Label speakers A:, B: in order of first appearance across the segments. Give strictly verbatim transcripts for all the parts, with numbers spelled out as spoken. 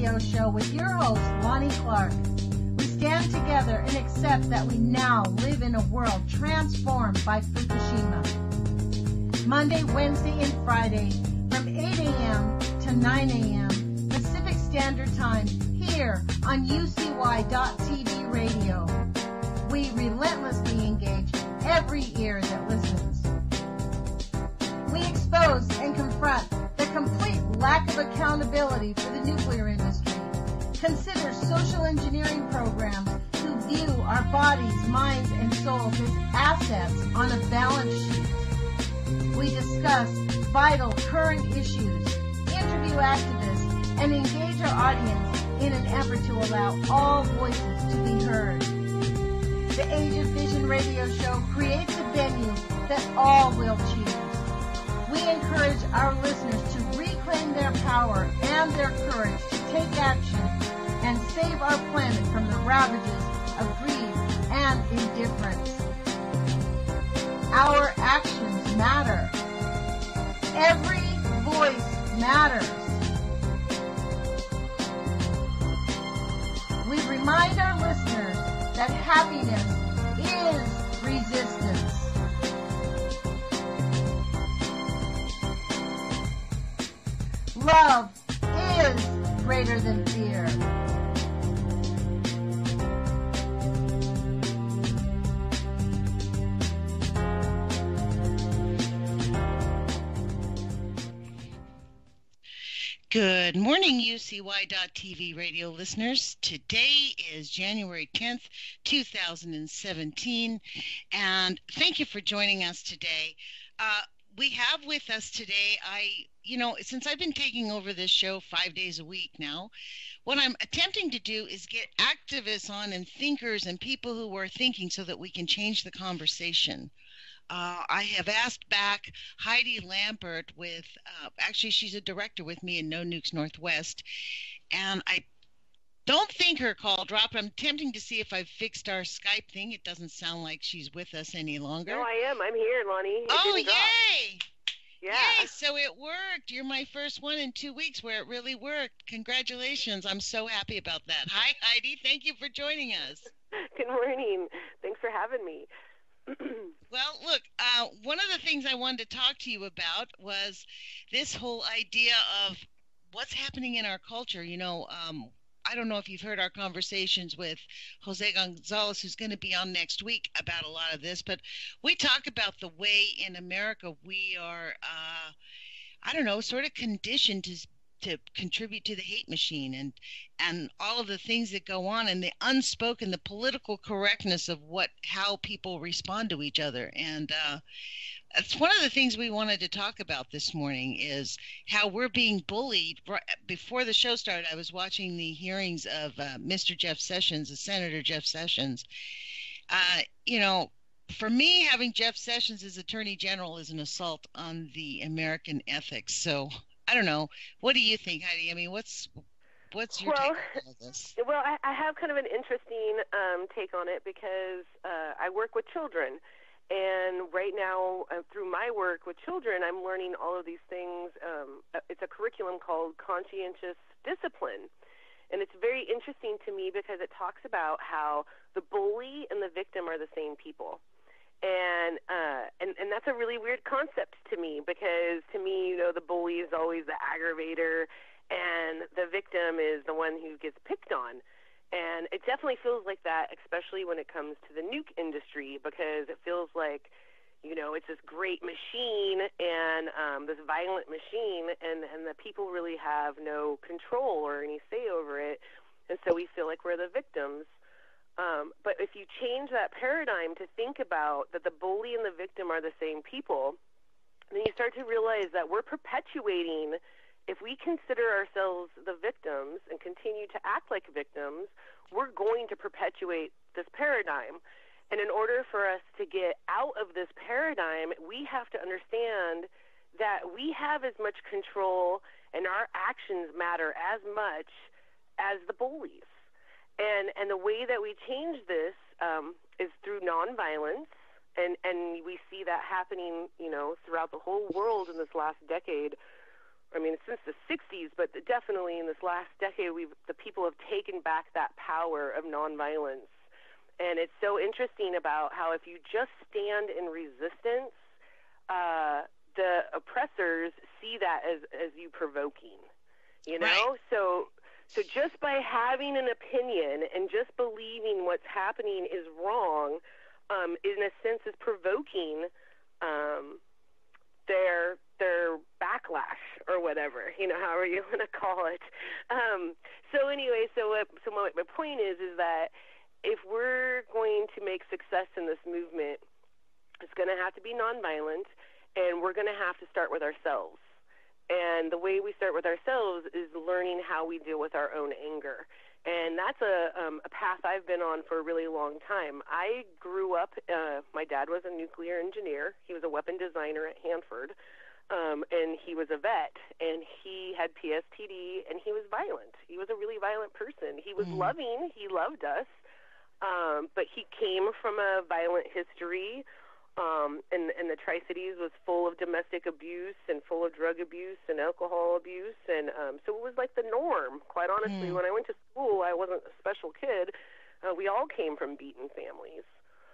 A: Radio Show with your host, Lonnie Clark. We stand together and accept that we now live in a world transformed by Fukushima. Monday, Wednesday, and Friday from eight a.m. to nine a.m. Pacific Standard Time here on U C Y dot T V Radio. We relentlessly engage every ear that listens. We expose and confront the complete lack of accountability for the nuclear industry. Consider social engineering programs who view our bodies, minds, and souls as assets on a balance sheet. We discuss vital current issues, interview activists, and engage our audience in an effort to allow all voices to be heard. The Age of Vision radio show creates a venue that all will choose. We encourage our listeners to reclaim their power and their courage to take action and save our planet from the ravages of greed and indifference. Our actions matter. Every voice matters. We remind our listeners that happiness is resistance. Love is greater than fear.
B: Good morning, U C Y dot T V radio listeners. Today is January tenth, two thousand seventeen, and thank you for joining us today. Uh, we have with us today, I, you know, since I've been taking over this show five days a week now, what I'm attempting to do is get activists on and thinkers and people who are thinking so that we can change the conversation. Uh, I have asked back Heidi Lampert with, uh, actually she's a director with me in No Nukes Northwest, and I don't think her call dropped. I'm attempting to see if I've fixed our Skype thing. It doesn't sound like she's with us any longer.
C: No, I am. I'm here, Lonnie. It
B: oh,
C: didn't drop.
B: yay!
C: Yeah.
B: Yay, so it worked. You're my first one in two weeks where it really worked. Congratulations. I'm so happy about that. Hi, Heidi. Thank you for joining us.
C: Good morning. Thanks for having me.
B: Well, look, uh, one of the things I wanted to talk to you about was this whole idea of what's happening in our culture. You know, um, I don't know if you've heard our conversations with Jose Gonzalez, who's going to be on next week, about a lot of this, but we talk about the way in America we are, uh, I don't know, sort of conditioned to to contribute to the hate machine and and all of the things that go on and the unspoken, the political correctness of what how people respond to each other. And uh, that's one of the things we wanted to talk about this morning is how we're being bullied. Before the show started, I was watching the hearings of uh, Mister Jeff Sessions, Senator Jeff Sessions. Uh, you know, for me, having Jeff Sessions as Attorney General is an assault on the American ethics. So I don't know. What do you think, Heidi? I mean, what's what's your
C: well,
B: take on this?
C: Well, I, I have kind of an interesting um, take on it because uh, I work with children. And right now, uh, through my work with children, I'm learning all of these things. Um, it's a curriculum called Conscientious Discipline. And it's very interesting to me because it talks about how the bully and the victim are the same people. And, uh, and and that's a really weird concept to me because to me, you know, the bully is always the aggravator and the victim is the one who gets picked on. And it definitely feels like that, especially when it comes to the nuke industry, because it feels like, you know, it's this great machine and um, this violent machine, and, and the people really have no control or any say over it. And so we feel like we're the victims. Um, but if you change that paradigm to think about that the bully and the victim are the same people, then you start to realize that we're perpetuating, if we consider ourselves the victims and continue to act like victims, we're going to perpetuate this paradigm. And in order for us to get out of this paradigm, we have to understand that we have as much control and our actions matter as much as the bullies. And and the way that we change this um, is through nonviolence, and, and we see that happening, you know, throughout the whole world in this last decade. I mean, since the sixties, but definitely in this last decade, we've the people have taken back that power of nonviolence. And it's so interesting about how if you just stand in resistance, uh, the oppressors see that as, as you provoking, you know?
B: Right.
C: So so just by having an opinion and just believing what's happening is wrong, um, in a sense is provoking um, their their backlash or whatever, you know, however you want to call it. Um, so anyway, so what, so my, my point is is that if we're going to make success in this movement, it's going to have to be nonviolent, and we're going to have to start with ourselves. And the way we start with ourselves is learning how we deal with our own anger. And that's a, um, a path I've been on for a really long time. I grew up, uh, my dad was a nuclear engineer. He was a weapon designer at Hanford, um, and he was a vet, and he had P S T D, and he was violent. He was a really violent person. He was mm. loving. He loved us, um, but he came from a violent history. Um, and, and the Tri-Cities was full of domestic abuse and full of drug abuse and alcohol abuse. And um, so it was like the norm, quite honestly. Mm. When I went to school, I wasn't a special kid. Uh, we all came from beaten families.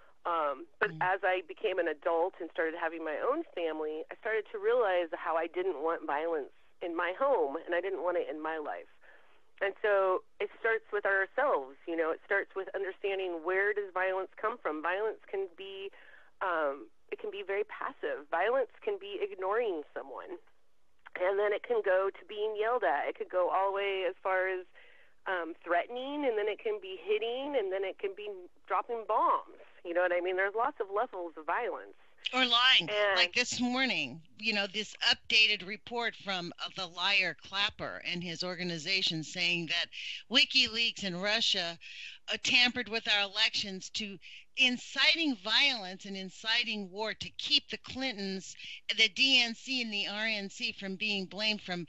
C: Um, but mm. as I became an adult and started having my own family, I started to realize how I didn't want violence in my home, and I didn't want it in my life. And so it starts with ourselves. You know, it starts with understanding, where does violence come from? Violence can be Um, it can be very passive. Violence can be ignoring someone. And then it can go to being yelled at. It could go all the way as far as um, threatening, and then it can be hitting, and then it can be dropping bombs. You know what I mean? There's lots of levels of violence.
B: Or lying.
C: And,
B: like this morning, you know, this updated report from uh, the liar Clapper and his organization saying that WikiLeaks and Russia uh, tampered with our elections to inciting violence and inciting war to keep the Clintons, the D N C and the R N C from being blamed from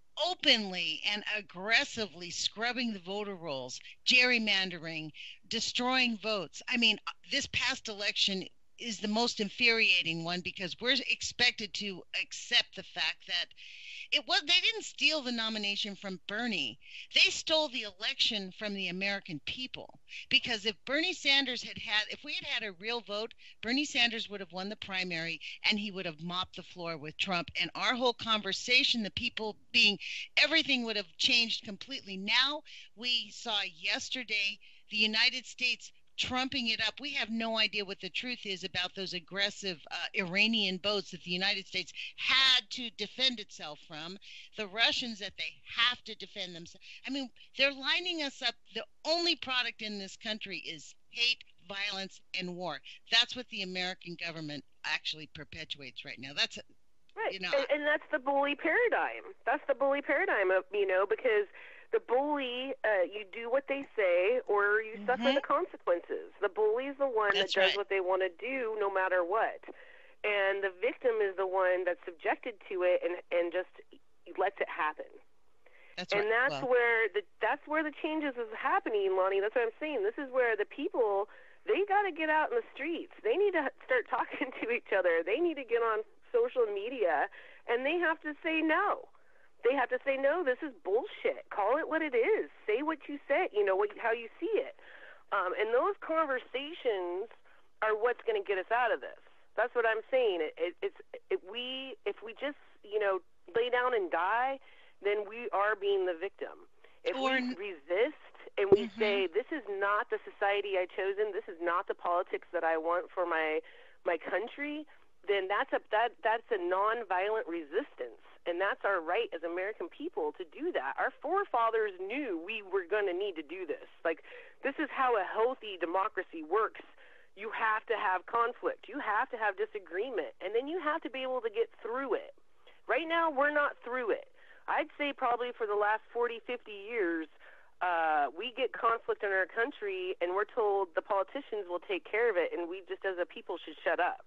B: openly and aggressively scrubbing the voter rolls, gerrymandering, destroying votes. I mean, this past election is the most infuriating one, because we're expected to accept the fact that it was they didn't steal the nomination from Bernie. They stole the election from the American people. Because if Bernie Sanders had had, if we had had a real vote, Bernie Sanders would have won the primary, and he would have mopped the floor with Trump. And our whole conversation, the people being, everything would have changed completely. Now we saw yesterday the United States trumping it up. We have no idea what the truth is about those aggressive uh, Iranian boats that the United States had to defend itself from, the Russians that they have to defend themselves. I mean, they're lining us up. The only product in this country is hate, violence, and war. That's what the American government actually perpetuates right now. That's,
C: right.
B: You know,
C: and, and that's the bully paradigm. That's the bully paradigm of, you know, because the bully, uh, you do what they say, or you mm-hmm. suffer the consequences. The bully is the one
B: that's
C: that does
B: right.
C: what they want to do no matter what. And the victim is the one that's subjected to it and, and just lets it happen.
B: That's
C: and
B: right.
C: that's
B: well.
C: where the that's where the changes is happening, Lonnie. That's what I'm saying. This is where the people, they got to get out in the streets. They need to start talking to each other. They need to get on social media, and they have to say no. They have to say, no, this is bullshit. Call it what it is. Say what you say, you know, what, how you see it. Um, and those conversations are what's going to get us out of this. That's what I'm saying. It, it, it's if we if we just, you know, lay down and die, then we are being the victim. If
B: or,
C: we resist and we
B: mm-hmm.
C: say, this is not the society I've chosen, this is not the politics that I want for my my country, then that's a that that's a nonviolent resistance. And that's our right as American people to do that. Our forefathers knew we were going to need to do this. Like, this is how a healthy democracy works. You have to have conflict. You have to have disagreement. And then you have to be able to get through it. Right now, we're not through it. I'd say probably for the last forty, fifty years, uh, we get conflict in our country, and we're told the politicians will take care of it, and we just as a people should shut up.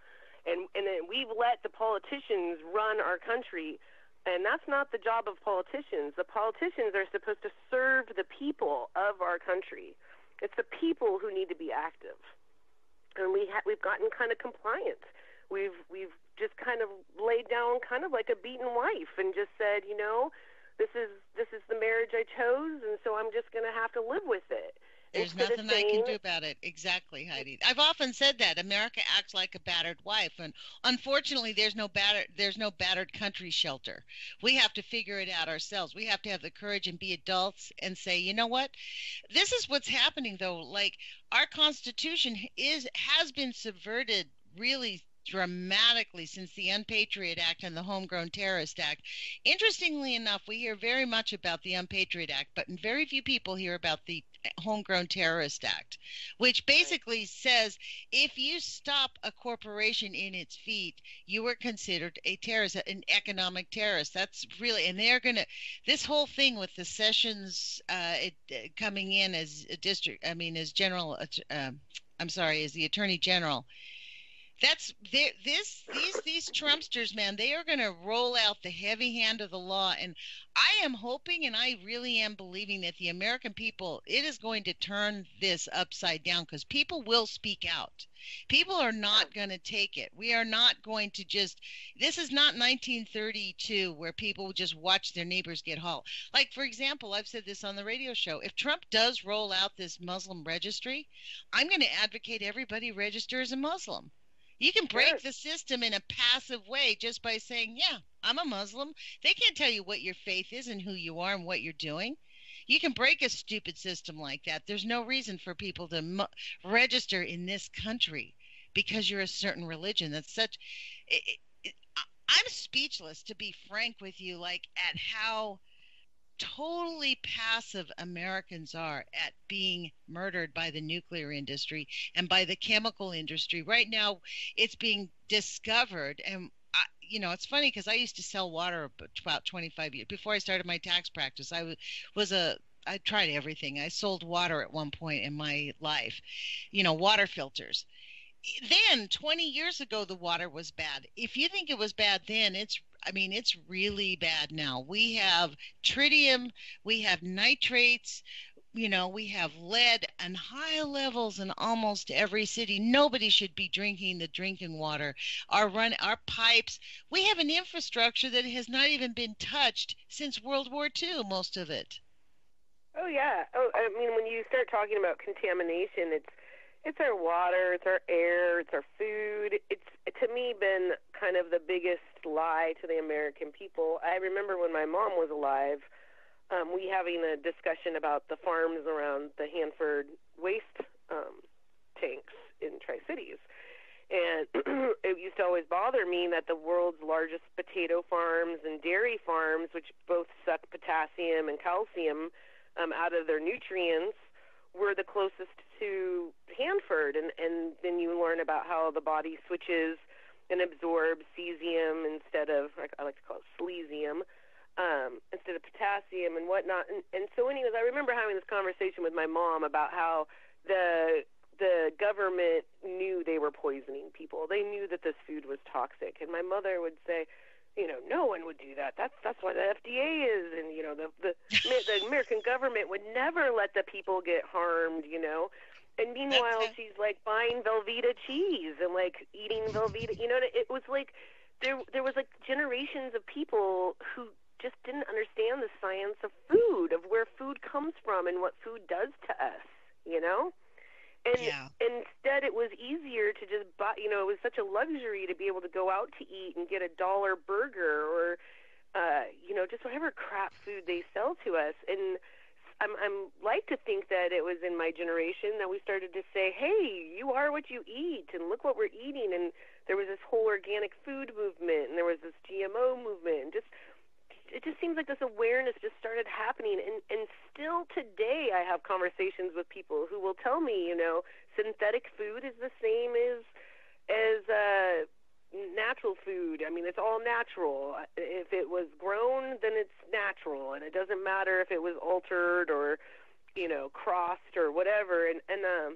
C: And and then we've let the politicians run our country, and that's not the job of politicians. The politicians are supposed to serve the people of our country. It's the people who need to be active, and we ha- we've gotten kind of compliant. We've we've just kind of laid down kind of like a beaten wife and just said, you know, this is this is the marriage I chose, and so I'm just going to have to live with it.
B: There's
C: Instead
B: nothing
C: saying,
B: I can do about it. Exactly, Heidi. I've often said that America acts like a battered wife, and unfortunately, there's no battered there's no battered country shelter. We have to figure it out ourselves. We have to have the courage and be adults and say, you know what? This is what's happening, though. Like, our Constitution is has been subverted really dramatically since the Unpatriot Act and the Homegrown Terrorist Act. Interestingly enough, we hear very much about the Unpatriot Act, but very few people hear about the Homegrown Terrorist Act, which basically says if you stop a corporation in its feet, you are considered a terrorist, an economic terrorist. That's really, and they're going to, this whole thing with the Sessions uh, it, uh, coming in as a district, I mean, as general, uh, I'm sorry, as the Attorney General. That's this these these Trumpsters, man. They are going to roll out the heavy hand of the law, and I am hoping, and I really am believing that the American people, it is going to turn this upside down, because people will speak out. People are not going to take it. We are not going to just. This is not nineteen thirty-two where people just watch their neighbors get hauled. Like, for example, I've said this on the radio show. If Trump does roll out this Muslim registry, I'm going to advocate everybody register as a Muslim. You can break
C: Sure.
B: the system in a passive way just by saying, yeah, I'm a Muslim. They can't tell you what your faith is and who you are and what you're doing. You can break a stupid system like that. There's no reason for people to mu- register in this country because you're a certain religion. That's such it, it, I'm speechless, to be frank with you, like at how totally passive Americans are at being murdered by the nuclear industry and by the chemical industry. Right now, it's being discovered. And, I, you know, it's funny because I used to sell water about twenty-five years. Before I started my tax practice, I was, was a, I tried everything. I sold water at one point in my life, you know, water filters. Then twenty years ago, the water was bad. If you think it was bad then, it's I mean, it's really bad now. We have tritium, we have nitrates, you know, we have lead and high levels in almost every city. Nobody should be drinking the drinking water. Our run, our pipes, we have an infrastructure that has not even been touched since World War Two, most of it.
C: Oh, yeah. Oh, I mean, when you start talking about contamination, it's It's our water, it's our air, it's our food. It's, to me, been kind of the biggest lie to the American people. I remember when my mom was alive, um, we having a discussion about the farms around the Hanford waste um, tanks in Tri-Cities. And it used to always bother me that the world's largest potato farms and dairy farms, which both suck potassium and calcium um, out of their nutrients, were the closest to Hanford, and, and then you learn about how the body switches and absorbs cesium instead of, I like to call it slesium, um, instead of potassium and whatnot. And, and so anyways, I remember having this conversation with my mom about how the the government knew they were poisoning people. They knew that this food was toxic. And my mother would say, you know, no one would do that. That's that's why the F D A is, and you know, the the the American government would never let the people get harmed, you know. And meanwhile, she's like buying Velveeta cheese and like eating Velveeta. You know, it was like there there was like generations of people who just didn't understand the science of food, of where food comes from and what food does to us, you know. And
B: yeah.
C: Instead, it was easier to just buy, you know, it was such a luxury to be able to go out to eat and get a dollar burger or, uh, you know, just whatever crap food they sell to us. And I'm, I'm like to think that it was in my generation that we started to say, hey, you are what you eat, and look what we're eating. And there was this whole organic food movement, and there was this G M O movement, and just it just seems like this awareness just started happening. And, and still today I have conversations with people who will tell me, you know, synthetic food is the same as as uh, natural food. I mean, it's all natural. If it was grown, then it's natural, and it doesn't matter if it was altered or, you know, crossed or whatever. And, and um,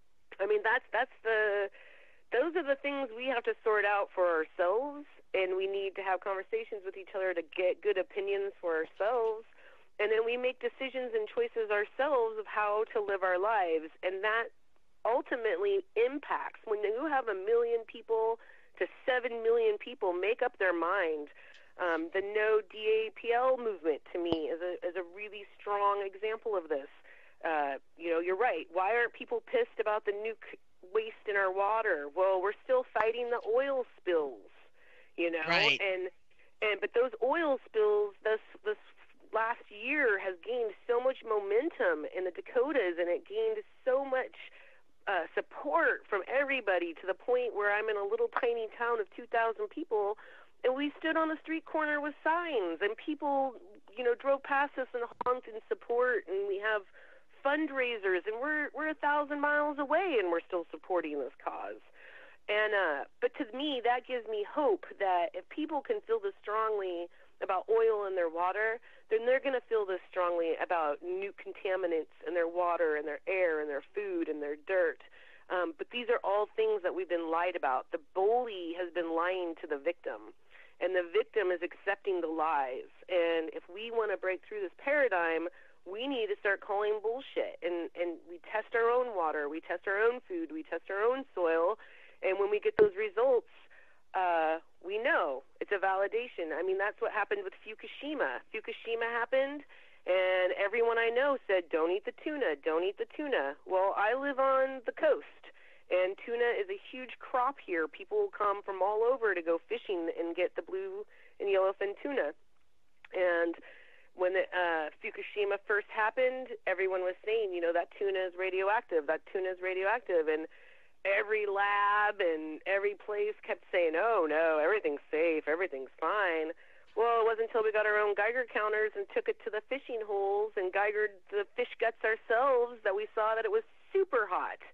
C: I mean, that's that's the those are the things we have to sort out for ourselves. And we need to have conversations with each other to get good opinions for ourselves. And then we make decisions and choices ourselves of how to live our lives. And that ultimately impacts. When you have a million people to seven million people make up their mind. Um, the No D A P L movement, to me, is a, is a really strong example of this. Uh, you know, you're right. Why aren't people pissed about the nuke waste in our water? Well, we're still fighting the oil spills, you know?
B: Right.
C: And, and but those oil spills this, this last year has gained so much momentum in the Dakotas, and it gained so much uh, support from everybody to the point where I'm in a little tiny town of two thousand people, and we stood on the street corner with signs, and people, you know, drove past us and honked in support, and we have fundraisers, and we're we're a thousand miles away, and we're still supporting this cause. And uh, but to me, that gives me hope that if people can feel this strongly about oil in their water, then they're going to feel this strongly about new contaminants in their water and their air and their food and their dirt. Um, but these are all things that we've been lied about. The bully has been lying to the victim, and the victim is accepting the lies. And if we want to break through this paradigm, we need to start calling bullshit. And, and we test our own water, we test our own food, we test our own soil, and when we get those results, uh, we know it's a validation. I mean, that's what happened with Fukushima. Fukushima happened, and everyone I know said, don't eat the tuna, don't eat the tuna. Well, I live on the coast, and tuna is a huge crop here. People come from all over to go fishing and get the blue and yellowfin tuna. And when the, uh, Fukushima first happened, everyone was saying, you know, that tuna is radioactive, that tuna is radioactive, and every lab and every place kept saying, oh, no, everything's safe, everything's fine. Well, it wasn't until we got our own Geiger counters and took it to the fishing holes and Geigered the fish guts ourselves that we saw that it was super hot.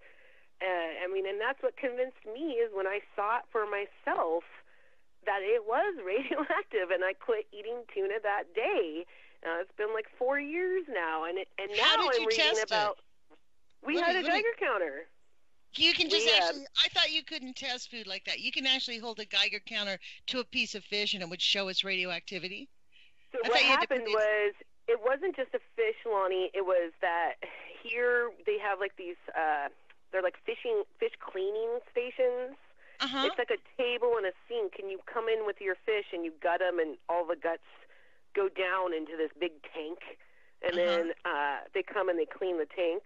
C: Uh, I mean, and that's what convinced me is when I saw it for myself that it was radioactive, and I quit eating tuna that day. Uh, it's been like four years now, and it, and now I'm reading about. We had a Geiger counter.
B: You can just
C: we,
B: actually, uh, I thought you couldn't test food like that. You can actually hold a Geiger counter to a piece of fish and it would show its radioactivity.
C: So I what happened to... was, it wasn't just a fish, Lonnie. It was that here they have like these, uh, they're like fishing, fish cleaning stations.
B: Uh-huh.
C: It's like a table and a sink, and you come in with your fish and you gut them, and all the guts go down into this big tank. And uh-huh. then uh, they come and they clean the tank.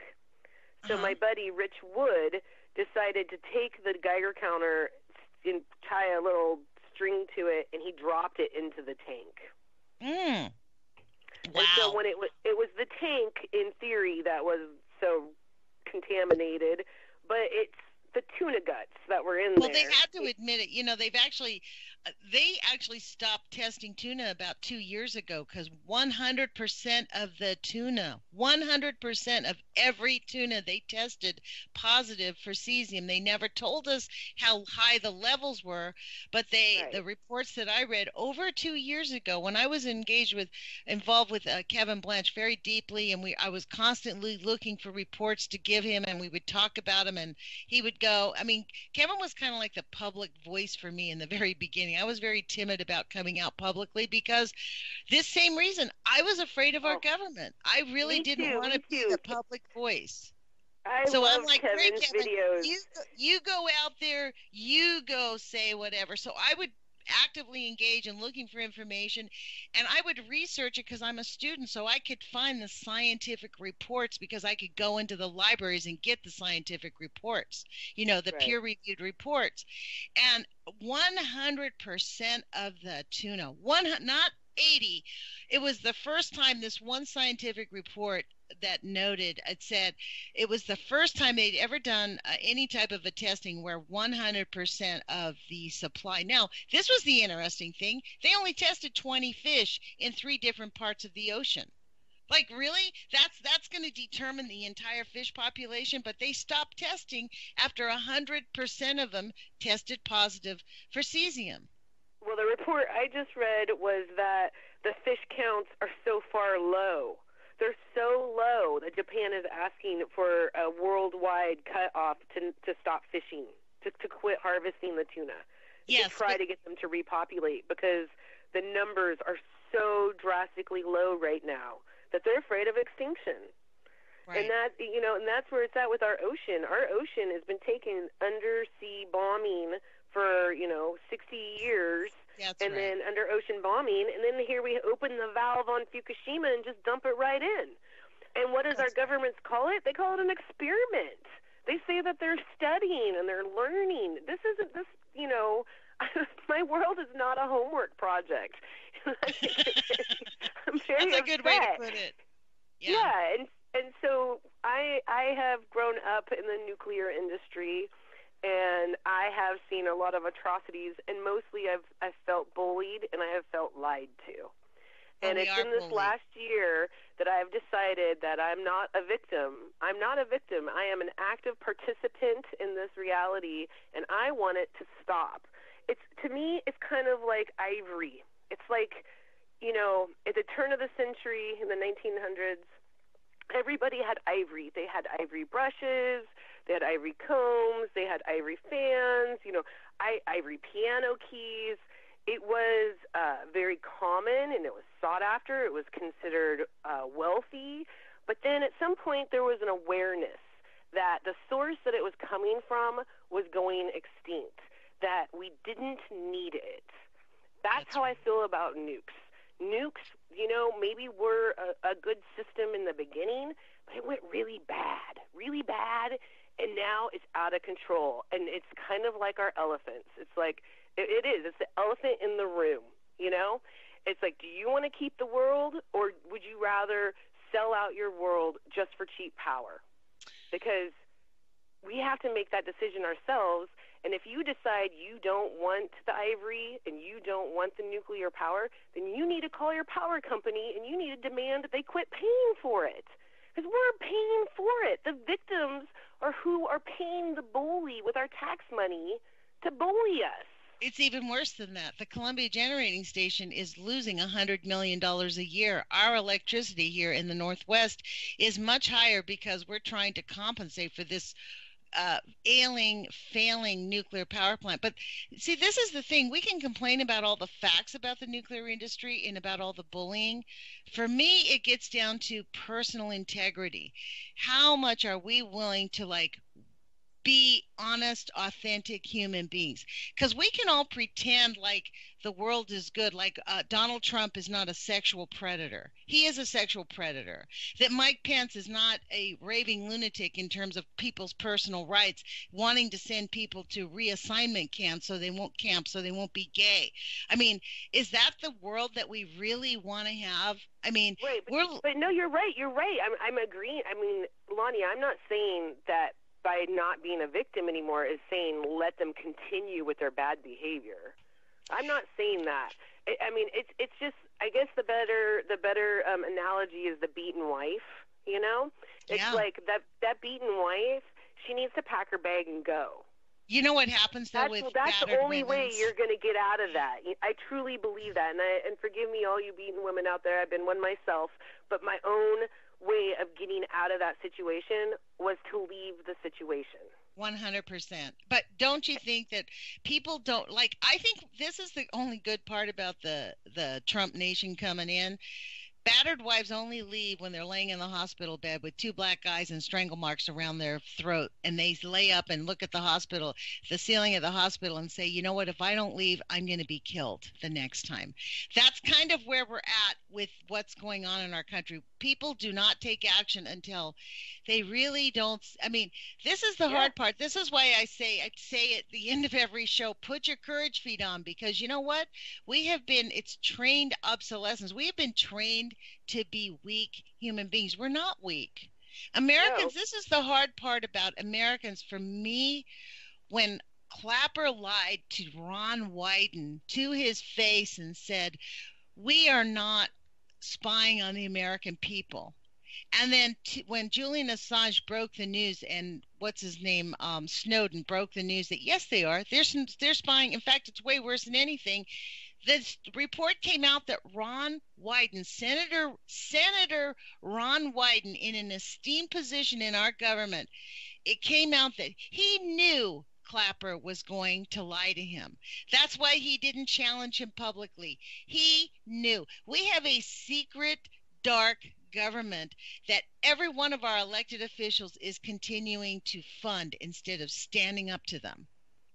C: So uh-huh. my buddy Rich Wood decided to take the Geiger counter and tie a little string to it, and he dropped it into the tank.
B: Mm. Wow.
C: And so when it was, it was the tank, in theory, that was so contaminated, but it's the tuna guts that were in
B: well,
C: there.
B: Well, they had to admit it. You know, they've actually, uh, they actually stopped testing tuna about two years ago because one hundred percent of the tuna, one hundred percent of every tuna they tested positive for cesium. They never told us how high the levels were, but they, right. the reports that I read over two years ago when I was engaged with, involved with uh, Kevin Blanch very deeply, and we, I was constantly looking for reports to give him, and we would talk about him, and he would go. I mean, Kevin was kind of like the public voice for me in the very beginning. I was very timid about coming out publicly because this same reason. I was afraid of our oh, government. I really didn't
C: too,
B: want to be the public voice.
C: I
B: so
C: love
B: I'm like,
C: Kevin's
B: great, Kevin,
C: videos.
B: you, you go out there, you go say whatever. So I would actively engage in looking for information, and I would research it because I'm a student, so I could find the scientific reports because I could go into the libraries and get the scientific reports, you know, the
C: right.
B: peer-reviewed reports. And one hundred percent of the tuna, one not eighty, it was the first time this one scientific report that noted, it said it was the first time they'd ever done uh, any type of a testing where one hundred percent of the supply. Now, this was the interesting thing. They only tested twenty fish in three different parts of the ocean. Like, really? That's that's going to determine the entire fish population, but they stopped testing after one hundred percent of them tested positive for cesium.
C: Well, the report I just read was that the fish counts are so far low. They're so low that Japan is asking for a worldwide cutoff to to stop fishing, to, to quit harvesting the tuna,
B: yes,
C: to try
B: but-
C: to get them to repopulate because the numbers are so drastically low right now that they're afraid of extinction.
B: Right.
C: And that, you know, and that's where it's at with our ocean. Our ocean has been taking undersea bombing for, you know, sixty years.
B: That's
C: and
B: right.
C: then under ocean bombing, and then here we open the valve on Fukushima and just dump it right in. And what does
B: That's
C: our governments call it? They call it an experiment. They say that they're studying and they're learning. This isn't this, you know, my world is not a homework project. I'm very
B: That's a
C: upset.
B: good way to put it. Yeah.
C: yeah, and and so I I have grown up in the nuclear industry, and I have seen a lot of atrocities, and mostly I've I've felt bullied and I have felt lied to. And
B: we
C: it's
B: are
C: in this
B: bullied.
C: last year that I've decided that I'm not a victim. I'm not a victim. I am an active participant in this reality, and I want it to stop. It's, to me, it's kind of like ivory. It's like, you know, at the turn of the century in the nineteen hundreds, everybody had ivory. They had ivory brushes, they had ivory combs, they had ivory fans, you know, I, ivory piano keys. It was uh, very common, and it was sought after. It was considered uh, wealthy. But then at some point there was an awareness that the source that it was coming from was going extinct, that we didn't need it. That's, That's how right. I feel about nukes. Nukes, you know, maybe were a, a good system in the beginning, but it went really bad, really bad, and now it's out of control. And it's kind of like our elephants. It's like, It is. It's the elephant in the room, you know? It's like, do you want to keep the world, or would you rather sell out your world just for cheap power? Because we have to make that decision ourselves, and if you decide you don't want the ivory and you don't want the nuclear power, then you need to call your power company and you need to demand that they quit paying for it. Because we're paying for it. The victims are who are paying the bully with our tax money to bully us.
B: It's even worse than that. The Columbia Generating Station is losing one hundred million dollars a year. Our electricity here in the Northwest is much higher because we're trying to compensate for this uh, ailing, failing nuclear power plant. But see, this is the thing. We can complain about all the facts about the nuclear industry and about all the bullying. For me, it gets down to personal integrity. How much are we willing to, like, be honest, authentic human beings? Because we can all pretend like the world is good, like uh, Donald Trump is not a sexual predator. He is a sexual predator. That Mike Pence is not a raving lunatic in terms of people's personal rights, wanting to send people to reassignment camps so they won't camp, so they won't be gay. I mean, is that the world that we really want to have? I mean,
C: right, but,
B: we're...
C: but no, you're right. You're right. I'm, I'm agreeing. I mean, Lonnie, I'm not saying that by not being a victim anymore is saying let them continue with their bad behavior. I'm not saying that. I, I mean, it's it's just, I guess the better the better um, analogy is the beaten wife. You know, it's
B: yeah.
C: like that that beaten wife. She needs to pack her bag and go.
B: You know what happens though
C: that's,
B: with
C: that's the only
B: women's...
C: way you're going to get out of that. I truly believe that, and I, and forgive me, all you beaten women out there. I've been one myself, but my own way of getting out of that situation was to leave the situation.
B: one hundred percent. But don't you think that people don't, like, I think this is the only good part about the the Trump nation coming in. Battered wives only leave when they're laying in the hospital bed with two black eyes and strangle marks around their throat, and they lay up and look at the hospital, the ceiling of the hospital, and say, you know what, if I don't leave, I'm going to be killed the next time. That's kind of where we're at with what's going on in our country. People do not take action until they really don't. I mean, this is the
C: yeah.
B: hard part. This is why I say I say at the end of every show, put your courage feet on, because you know what? We have been, it's trained obsolescence. We have been trained to be weak human beings. We're not weak. Americans,
C: no.
B: This is the hard part about Americans. For me, when Clapper lied to Ron Wyden to his face and said, we are not spying on the American people. And then t- when Julian Assange broke the news, and what's his name, um, Snowden broke the news that yes, they are. They're, they're spying. In fact, it's way worse than anything. This report came out that Ron Wyden, Senator Senator Ron Wyden, in an esteemed position in our government, it came out that he knew Clapper was going to lie to him. That's why he didn't challenge him publicly. He knew. We have a secret, dark government that every one of our elected officials is continuing to fund instead of standing up to them.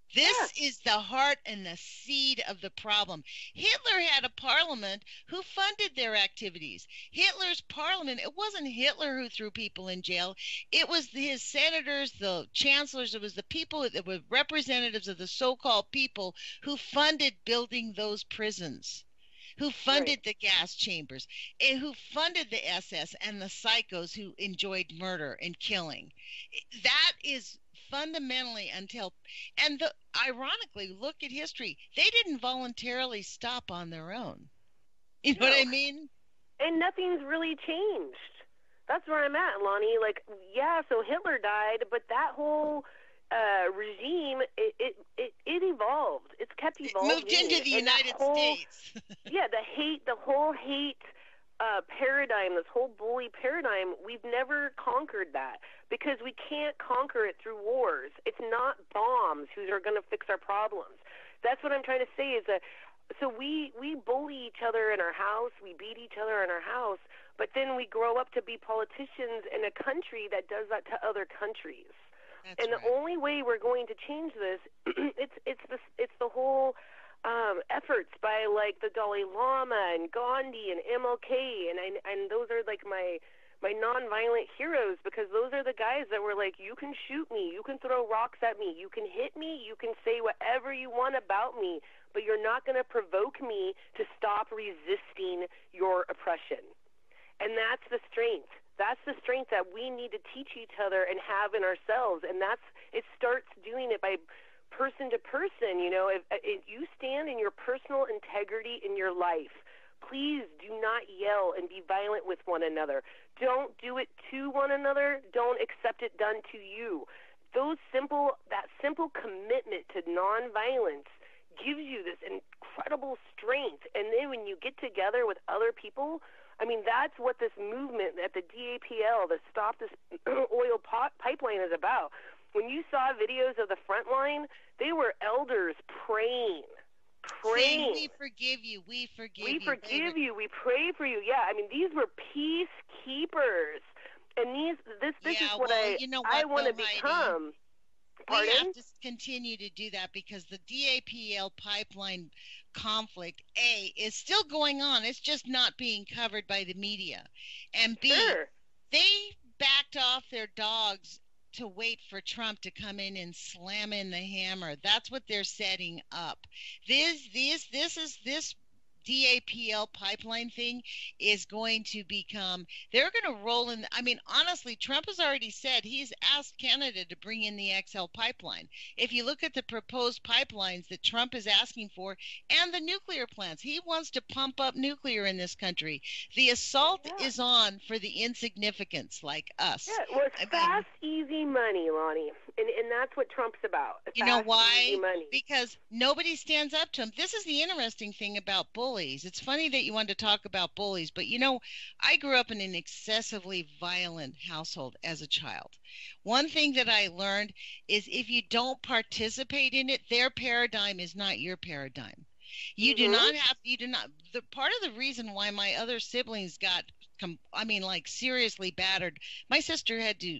B: This yeah. is the heart and the seed of the problem. Hitler had a parliament who funded their activities. Hitler's parliament, it wasn't Hitler who threw people in jail. It was his senators, the chancellors, it was the people that were representatives of the so-called people who funded building those prisons, who funded right. the gas chambers, and who funded the S S and the psychos who enjoyed murder and killing. That is fundamentally until, and the, ironically, look at history. They didn't voluntarily stop on their own. You know no. what I mean?
C: And nothing's really changed. That's where I'm at, Lonnie. Like, yeah, so Hitler died, but that whole uh, regime, it, it it it evolved. It's kept evolving.
B: It moved into the
C: and
B: United
C: whole,
B: States.
C: yeah, the hate, the whole hate uh, paradigm, this whole bully paradigm, we've never conquered that because we can't conquer it through wars. It's not bombs who are going to fix our problems. That's what I'm trying to say is that so we, we bully each other in our house, we beat each other in our house, but then we grow up to be politicians in a country that does that to other countries.
B: That's
C: and
B: right.
C: the only way we're going to change this, it's it's the it's the whole um, efforts by like the Dalai Lama and Gandhi and M L K, and I, and those are like my my nonviolent heroes because those are the guys that were like, you can shoot me, you can throw rocks at me, you can hit me, you can say whatever you want about me, but you're not going to provoke me to stop resisting your oppression. And that's the strength. That's the strength that we need to teach each other and have in ourselves. And that's, it starts doing it by person to person. You know, if, if you stand in your personal integrity in your life, please do not yell and be violent with one another. Don't do it to one another. Don't accept it done to you. Those simple, that simple commitment to nonviolence gives you this incredible strength. And then when you get together with other people, I mean, that's what this movement at the D A P L, the Stop This Oil pot Pipeline, is about. When you saw videos of the front line, they were elders praying, praying.
B: Saying, we forgive you, we forgive
C: we
B: you.
C: We forgive you, we pray for you. Yeah, I mean, these were peacekeepers. And these, this, this
B: yeah,
C: is what
B: well,
C: I,
B: you know what,
C: I want to
B: though,
C: become.
B: Heidi,
C: Pardon?
B: we have to continue to do that because the D A P L pipeline conflict, A, is still going on. It's just not being covered by the media. And B,
C: sure.
B: they backed off their dogs to wait for Trump to come in and slam in the hammer. That's what they're setting up. This, this, this is this D A P L pipeline thing is going to become, they're going to roll in. I mean, honestly, Trump has already said he's asked Canada to bring in the X L pipeline. If you look at the proposed pipelines that Trump is asking for and the nuclear plants, he wants to pump up nuclear in this country. The assault
C: yeah.
B: is on for the insignificants like us.
C: Yeah, well, it's
B: I
C: fast,
B: mean,
C: easy money, Lonnie. And, and that's what Trump's about. Fast,
B: you know why?
C: Easy money.
B: Because nobody stands up to him. This is the interesting thing about bullying. It's funny that you wanted to talk about bullies, but you know, I grew up in an excessively violent household as a child. One thing that I learned is if you don't participate in it, their paradigm is not your paradigm. You mm-hmm. do not have, you do not, the part of the reason why my other siblings got, I mean, like seriously battered, my sister had to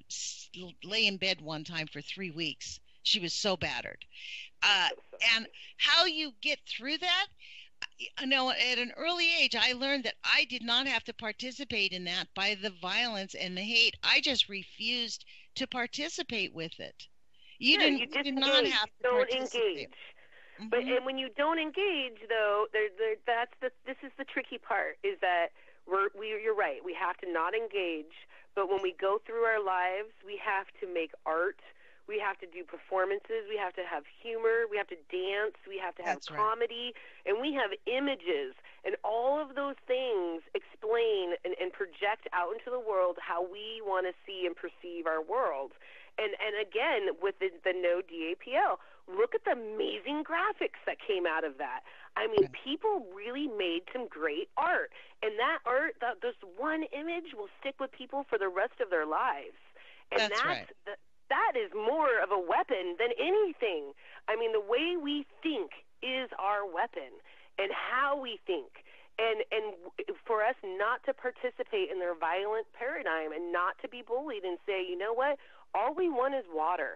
B: lay in bed one time for three weeks. She was so battered. Uh, and how you get through that, I know at an early age, I learned that I did not have to participate in that by the violence and the hate. I just refused to participate with it. You,
C: yeah,
B: didn't,
C: you,
B: you did not have to
C: don't
B: participate.
C: Engage.
B: Mm-hmm.
C: But and when you don't engage, though, there, there, that's the. This is the tricky part. Is that we're, we? You're right. We have to not engage. But when we go through our lives, we have to make art. We have to do performances. We have to have humor. We have to dance. We have to have
B: That's
C: comedy. Right. And we have images. And all of those things explain and, and project out into the world how we want to see and perceive our world. And and again, with the, the no D A P L, look at the amazing graphics that came out of that. I mean, people really made some great art. And that art, that, this one image will stick with people for the rest of their lives. And
B: that's,
C: that's
B: right.
C: the, that is more of a weapon than anything. I mean, the way we think is our weapon, and how we think. And and for us not to participate in their violent paradigm and not to be bullied and say, you know what, all we want is water.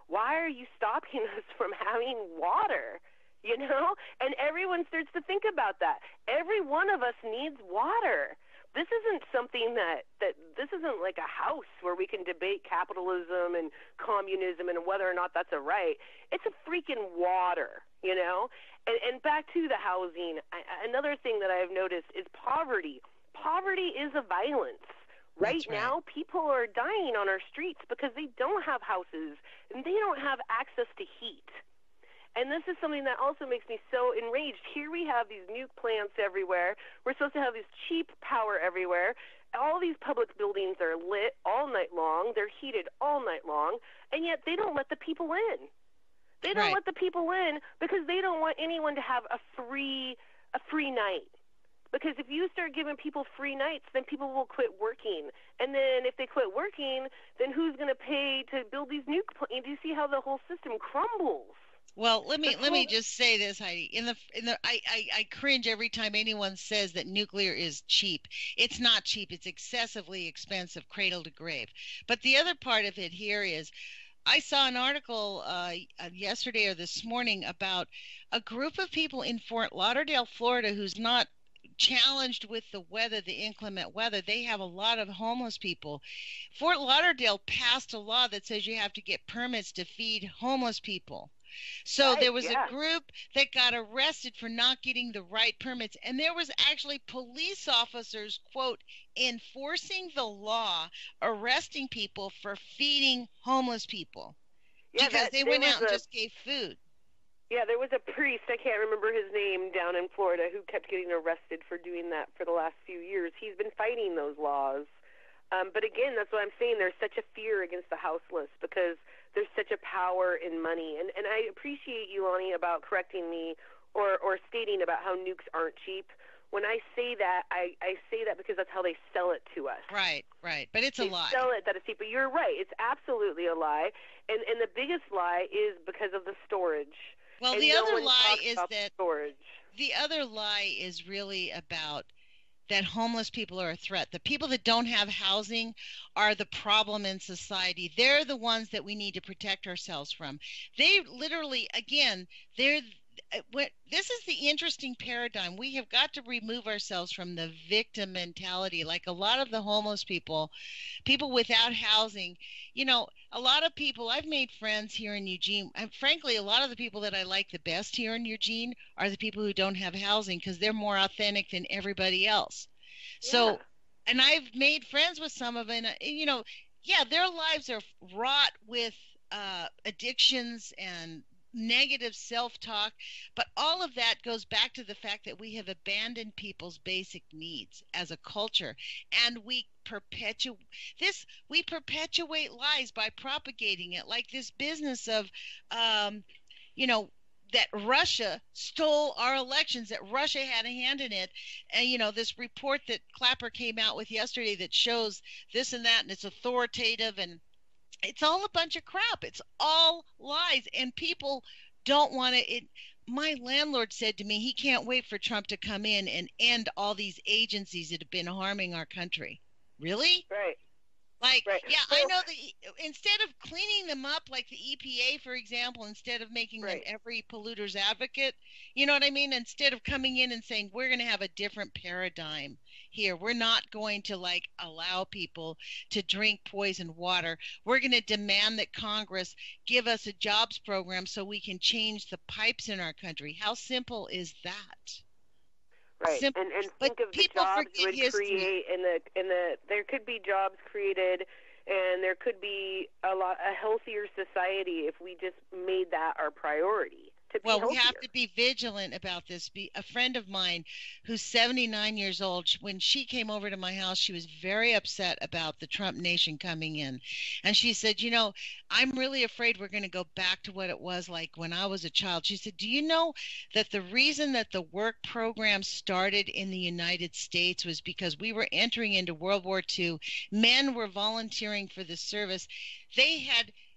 C: Why are you stopping us from having water? You know? And everyone starts to think about that. Every one of us needs water. This isn't something that, that this isn't like a house where we can debate capitalism and communism and whether or not that's a right. It's a freaking water, you know? And, and back to the housing, I, another thing that I've noticed is poverty. Poverty is a violence. Right, right now, people are dying on our streets because they don't have houses and they don't have access to heat. And this is something that also makes me so enraged. Here we have these nuke plants everywhere. We're supposed to have this cheap power everywhere. All these public buildings are lit all night long. They're heated all night long. And yet they don't let the people in. They don't
B: right.
C: let the people in because they don't want anyone to have a free a free night. Because if you start giving people free nights, then people will quit working. And then if they quit working, then who's going to pay to build these nuke plants? Do you see how the whole system crumbles?
B: Well, let me let me just say this, Heidi. In the in the I, I, I cringe every time anyone says that nuclear is cheap. It's not cheap. It's excessively expensive, cradle to grave. But the other part of it here is, I saw an article uh, yesterday or this morning about a group of people in Fort Lauderdale, Florida, who's not challenged with the weather, the inclement weather. They have a lot of homeless people. Fort Lauderdale passed a law that says you have to get permits to feed homeless people. So
C: right,
B: there was
C: yeah.
B: a group that got arrested for not getting the right permits. And there was actually police officers, quote, enforcing the law, arresting people for feeding homeless people.
C: Yeah,
B: because
C: that,
B: they went out and
C: a,
B: just gave food.
C: Yeah, there was a priest, I can't remember his name, down in Florida who kept getting arrested for doing that for the last few years. He's been fighting those laws. Um, but again, that's what I'm saying. There's such a fear against the houseless because there's such a power in money. And, and I appreciate you, Lonnie, about correcting me or, or stating about how nukes aren't cheap. When I say that, I, I say that because that's how they sell it to us.
B: Right, right. But it's
C: they
B: a lie.
C: They sell it that it's cheap. But you're right. It's absolutely a lie. And, and the biggest lie is because of the storage.
B: Well,
C: and
B: the
C: no
B: other
C: one
B: lie
C: talks
B: is
C: about
B: that
C: storage.
B: The other lie is really about that homeless people are a threat. The people that don't have housing are the problem in society. They're the ones that we need to protect ourselves from. They literally, again, they're what this is the interesting paradigm. We have got to remove ourselves from the victim mentality. Like a lot of the homeless people, people without housing, you know, a lot of people, I've made friends here in Eugene. And frankly, a lot of the people that I like the best here in Eugene are the people who don't have housing because they're more authentic than everybody else.
C: Yeah.
B: So, and I've made friends with some of them, and, you know, yeah, their lives are wrought with uh, addictions and negative self-talk, but all of that goes back to the fact that we have abandoned people's basic needs as a culture, and we perpetuate this we perpetuate lies by propagating it, like this business of um you know that Russia stole our elections, that Russia had a hand in it. And, you know, this report that Clapper came out with yesterday that shows this and that, and it's authoritative, and it's all a bunch of crap. It's all lies, and people don't want to. It, my landlord said to me he can't wait for Trump to come in and end all these agencies that have been harming our country. Really?
C: Right.
B: Like,
C: right.
B: yeah,
C: so,
B: I know that instead of cleaning them up, like the E P A, for example, instead of making
C: right.
B: them every polluter's advocate, you know what I mean? Instead of coming in and saying, we're going to have a different paradigm here. We're not going to, like, allow people to drink poisoned water. We're going to demand that Congress give us a jobs program so we can change the pipes in our country. How simple is that?
C: Right,
B: Simple.
C: and and
B: But
C: think of the
B: people
C: jobs it
B: forget
C: would
B: history.
C: create, and the and the there could be jobs created, and there could be a lot a healthier society if we just made that our priority. To be
B: Well,
C: healthier.
B: we have to be vigilant about this. Be a friend of mine who's seventy-nine years old, when she came over to my house, she was very upset about the Trump nation coming in. And she said, you know, I'm really afraid we're going to go back to what it was like when I was a child. She said, do you know that the reason that the work program started in the United States was because we were entering into World War Two. Men were volunteering for the service. They had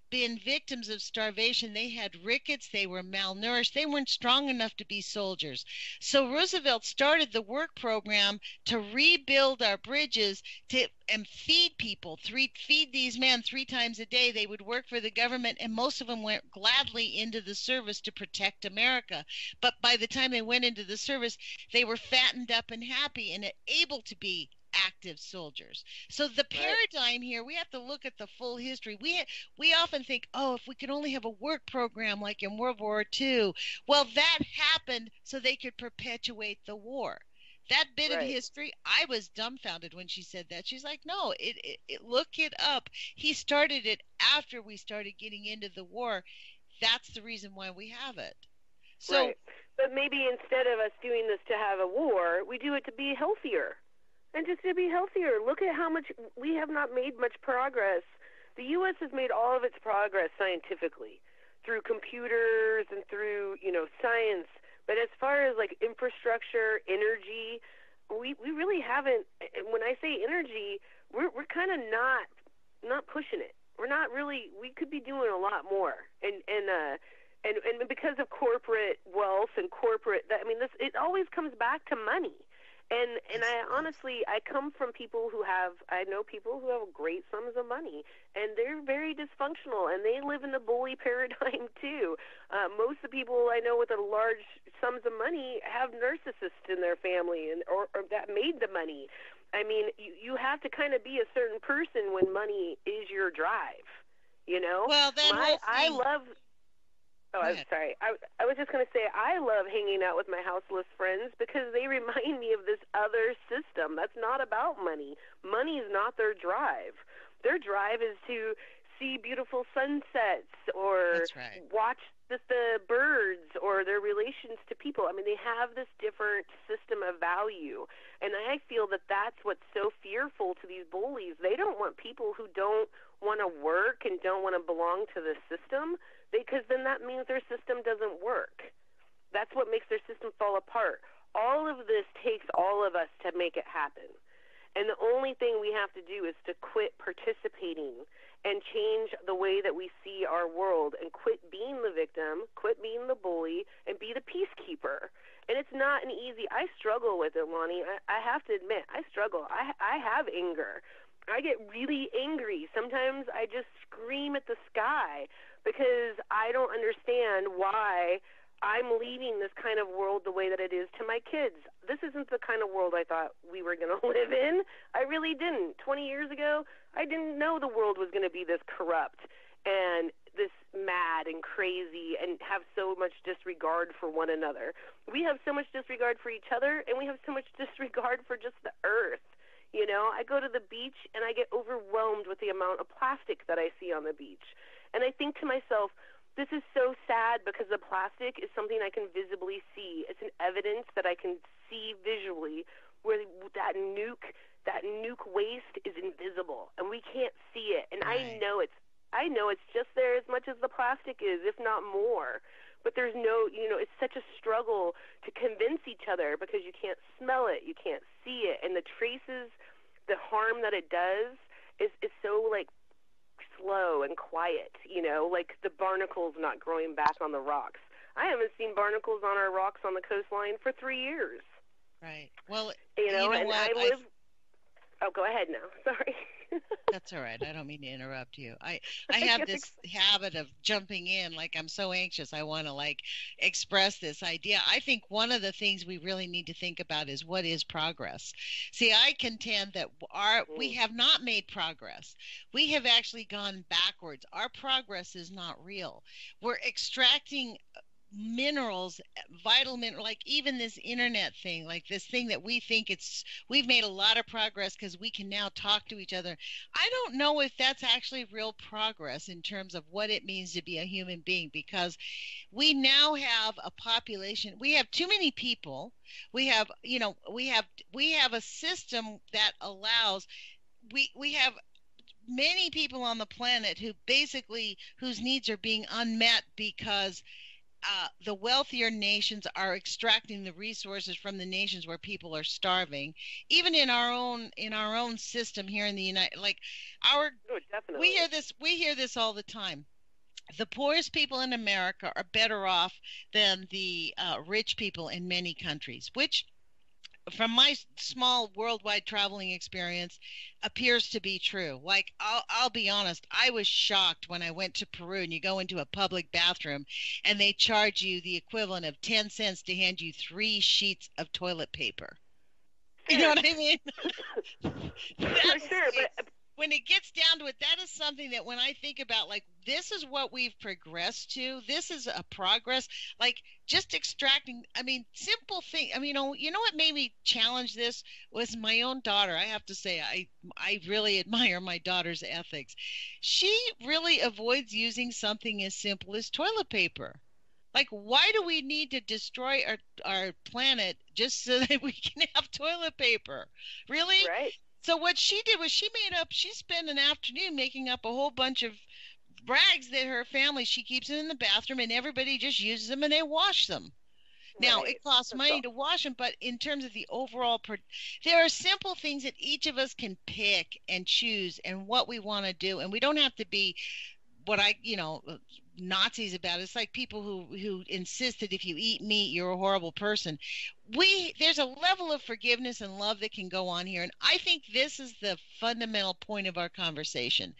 B: been victims of starvation. They had rickets, they were malnourished, they weren't strong enough to be soldiers. So Roosevelt started the work program to rebuild our bridges to and feed people, three feed these men three times a day. They would work for the government, and most of them went gladly into the service to protect America. But by the time they went into the service, they were fattened up and happy and able to be active soldiers. So the paradigm here, we have to look at the full history. We we often think, oh, if we could only have a work program like in World War Two. Well, that happened so they could perpetuate the war. That bit right. of history, I was dumbfounded when she said that. She's like, no, it, it, it look it up. He started it after we started getting into the war. That's the reason why we have it. So,
C: right. But maybe instead of us doing this to have a war, we do it to be healthier. And just to be healthier. Look at how much we have not made much progress. The U S has made all of its progress scientifically through computers and through, you know, science. But as far as like infrastructure, energy, we we really haven't. And when I say energy, we're we're kind of not not pushing it. We're not really. We could be doing a lot more. And and uh and and because of corporate wealth and corporate, I mean, this it always comes back to money. And and I honestly, I come from people who have, I know people who have great sums of money, and they're very dysfunctional, and they live in the bully paradigm too. Uh, most of the people I know with a large sums of money have narcissists in their family, and or, or that made the money. I mean, you, you have to kind of be a certain person when money is your drive, you know?
B: Well, then
C: My, I love... Oh, I'm sorry. I, I was just going to say I love hanging out with my houseless friends because they remind me of this other system. That's not about money. Money is not their drive. Their drive is to see beautiful sunsets or
B: right.
C: watch the, the birds or their relations to people. I mean, they have this different system of value. And I feel that that's what's so fearful to these bullies. They don't want people who don't want to work and don't want to belong to the system, because then that means their system doesn't work. That's what makes their system fall apart. All of this takes all of us to make it happen. And the only thing we have to do is to quit participating and change the way that we see our world and quit being the victim, quit being the bully, and be the peacekeeper. And it's not an easy, I struggle with it, Lonnie. I, I have to admit, I struggle. I, I have anger. I get really angry. Sometimes I just scream at the sky because I don't understand why I'm leaving this kind of world the way that it is to my kids. This isn't the kind of world I thought we were going to live in. I really didn't. twenty years ago, I didn't know the world was going to be this corrupt and this mad and crazy and have so much disregard for one another. We have so much disregard for each other, and we have so much disregard for just the earth. You know, I go to the beach and I get overwhelmed with the amount of plastic that I see on the beach. And I think to myself, this is so sad because the plastic is something I can visibly see. It's an evidence that I can see visually where that nuke, that nuke waste is invisible and we can't see it. And
B: right.
C: I know it's, I know it's just there as much as the plastic is, if not more. But there's no, you know, it's such a struggle to convince each other because you can't smell it, you can't see it. And the traces, the harm that it does is, is so, like, slow and quiet, you know, like the barnacles not growing back on the rocks. I haven't seen barnacles on our rocks on the coastline for three years.
B: Right. Well,
C: you know,
B: you know
C: and
B: what?
C: I live... I... Oh, go ahead now. Sorry.
B: That's all right. I don't mean to interrupt you. I, I have this habit of jumping in like I'm so anxious. I want to like express this idea. I think one of the things we really need to think about is what is progress. See, I contend that our we have not made progress. We have actually gone backwards. Our progress is not real. We're extracting minerals, vital minerals, like even this internet thing, like this thing that we think it's, we've made a lot of progress because we can now talk to each other. I don't know if that's actually real progress in terms of what it means to be a human being, because we now have a population, we have too many people, we have, you know, we have, we have a system that allows, we, we have many people on the planet who basically, whose needs are being unmet because Uh, the wealthier nations are extracting the resources from the nations where people are starving. Even in our own in our own system here in the United, like our,
C: oh, definitely.
B: we hear this we hear this all the time. the poorest people in America are better off than the uh, rich people in many countries, which from my small worldwide traveling experience appears to be true. Like I'll, I'll be honest, I was shocked when I went to Peru and you go into a public bathroom and they charge you the equivalent of ten cents to hand you three sheets of toilet paper. You know what I mean?
C: For sure, but
B: when it gets down to it, that is something that when I think about, like, this is what we've progressed to. This is a progress. Like, just extracting, I mean, simple thing. I mean, you know, you know what made me challenge this was my own daughter. I have to say, I, I really admire my daughter's ethics. She really avoids using something as simple as toilet paper. Like, why do we need to destroy our, our planet just so that we can have toilet paper? Really?
C: Right.
B: So what she did was she made up, she spent an afternoon making up a whole bunch of rags that her family, she keeps in the bathroom, and everybody just uses them and they wash them. Now,
C: Right.
B: it costs money to wash them, but in terms of the overall, pro- there are simple things that each of us can pick and choose and what we want to do. And we don't have to be what I, you know, Nazis about it. It's like people who, who insist that if you eat meat, you're a horrible person. We there's a level of forgiveness and love that can go on here. And I think this is the fundamental point of our conversation.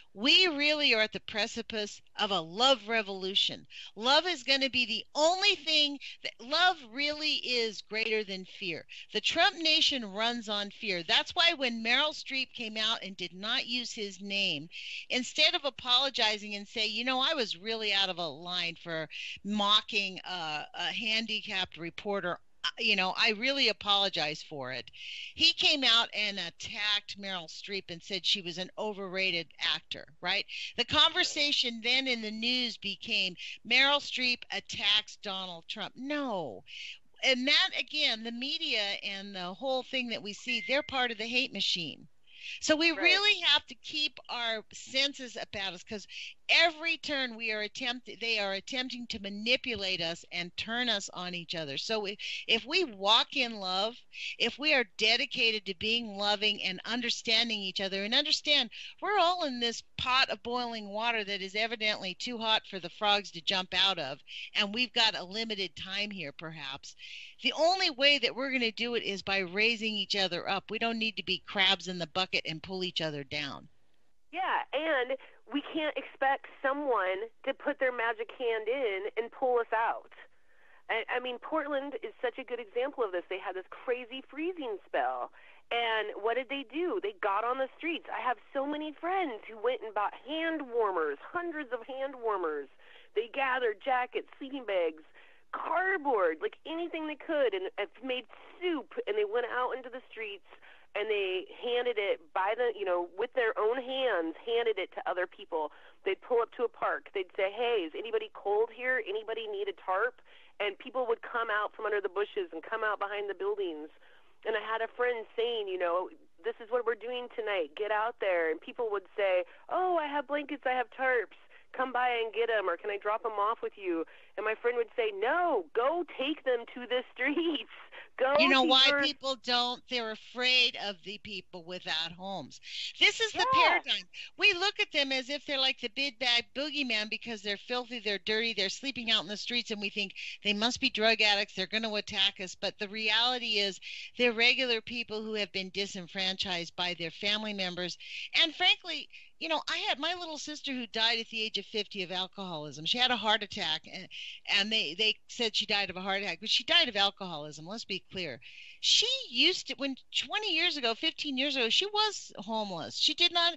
B: We really are at the precipice of a love revolution. Love is going to be the only thing that love really is greater than fear. The Trump nation runs on fear. That's why when Meryl Streep came out and did not use his name, instead of apologizing and say, you know, I was really out of a line for mocking a, a handicapped reporter, you know, I really apologize for it. He came out and attacked Meryl Streep and said she was an overrated actor, right? The conversation then in the news became Meryl Streep attacks Donald Trump. No. And that, again, the media and the whole thing that we see, they're part of the hate machine. So we
C: Right.
B: really have to keep our senses about us, because every turn we are attempt they are attempting to manipulate us and turn us on each other. So if, if we walk in love, if we are dedicated to being loving and understanding each other, and understand we're all in this pot of boiling water that is evidently too hot for the frogs to jump out of, and we've got a limited time here perhaps. The only way that we're going to do it is by raising each other up. We don't need to be crabs in the bucket and pull each other down.
C: Yeah, and we can't expect someone to put their magic hand in and pull us out. I, I mean, Portland is such a good example of this. They had this crazy freezing spell. And what did they do? They got on the streets. I have so many friends who went and bought hand warmers, hundreds of hand warmers. They gathered jackets, sleeping bags, cardboard, like anything they could, and made soup, and they went out into the streets and they handed it by the, you know, with their own hands, handed it to other people. They'd pull up to a park. They'd say, hey, is anybody cold here? Anybody need a tarp? And people would come out from under the bushes and come out behind the buildings. And I had a friend saying, you know, this is what we're doing tonight. Get out there. And people would say, oh, I have blankets, I have tarps. Come by and get them, or can I drop them off with you? And my friend would say, no, go take them to the streets. Go.
B: You know why
C: your...
B: people don't? They're afraid of the people without homes. This is the
C: yeah.
B: paradigm. We look at them as if they're like the big bad boogeyman because they're filthy, they're dirty, they're sleeping out in the streets, and we think they must be drug addicts, they're going to attack us. But the reality is they're regular people who have been disenfranchised by their family members. And frankly, you know, I had my little sister who died at the age of fifty of alcoholism. She had a heart attack, and, and they, they said she died of a heart attack, but she died of alcoholism. Let's be clear. She used to, when twenty years ago, fifteen years ago, she was homeless. She did not,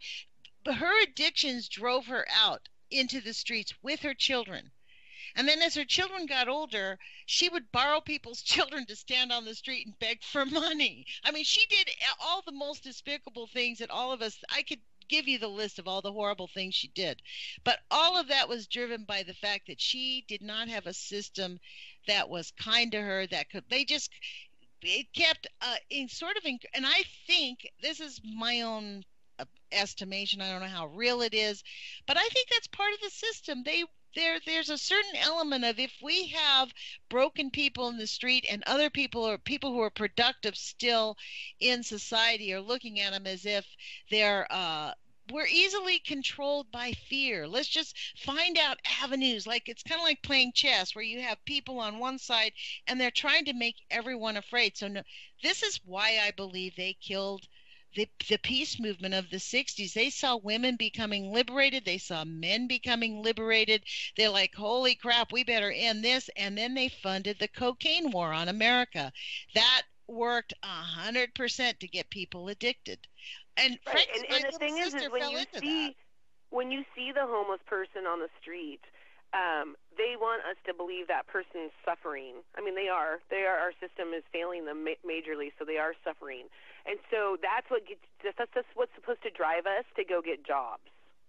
B: her addictions drove her out into the streets with her children. And then as her children got older, she would borrow people's children to stand on the street and beg for money. I mean, she did all the most despicable things that all of us, I could give you the list of all the horrible things she did. But all of that was driven by the fact that she did not have a system that was kind to her, that could, they just, it kept uh, in sort of, in, and I think this is my own uh, estimation. I don't know how real it is, but I think that's part of the system. They, There, there's a certain element of if we have broken people in the street and other people or people who are productive still in society are looking at them as if they're uh, we're easily controlled by fear. Let's just find out avenues. Like, it's kind of like playing chess where you have people on one side and they're trying to make everyone afraid. So no, this is why I believe they killed the, the peace movement of the sixties. They saw women becoming liberated. They saw men becoming liberated. They're like, holy crap, we better end this. And then they funded the cocaine war on America. That worked a hundred percent to get people addicted. And
C: right.
B: Frank's
C: and,
B: my
C: and the
B: little
C: thing is,
B: sister
C: is when
B: fell
C: you
B: into
C: see
B: that.
C: when you see the homeless person on the street, um, they want us to believe that person's suffering. I mean, they are. They are. Our system is failing them ma- majorly, so they are suffering. And so that's what gets. That's, that's what's supposed to drive us to go get jobs,